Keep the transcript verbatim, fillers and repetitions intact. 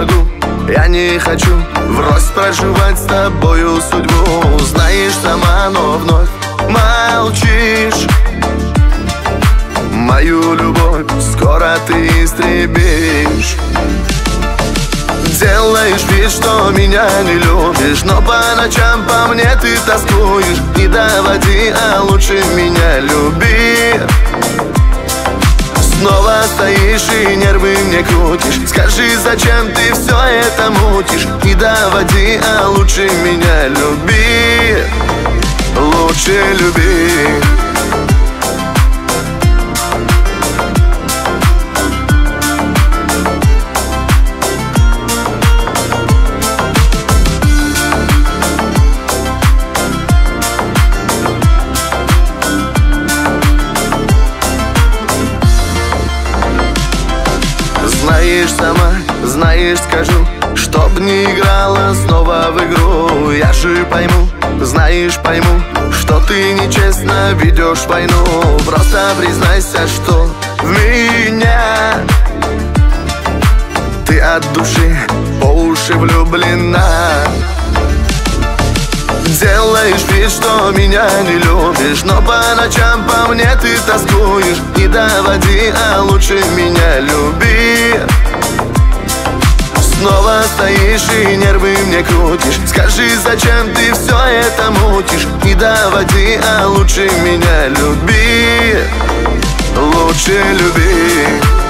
могу, я не хочу врозь проживать с тобою судьбу. Знаешь сама, но вновь молчишь. Мою любовь скоро ты истребишь. Делаешь вид, что меня не любишь, но по ночам по мне ты тоскуешь. Не доводи, а лучше меня люби. Снова стоишь и нервы мне крутишь. Скажи, зачем ты все это мутишь? Не доводи, а лучше меня люби. Лучше люби. Знаешь сама, знаешь, скажу, чтоб не играла снова в игру. Я же пойму, знаешь, пойму, что ты нечестно ведешь войну. Просто признайся, что в меня ты от души по уши влюблена. Делаешь вид, что меня не любишь, но по ночам по мне ты тоскуешь. Не доводи, а лучше меня люби. Снова стоишь и нервы мне крутишь. Скажи, зачем ты все это мутишь? Не доводи, а лучше меня люби. Лучше люби.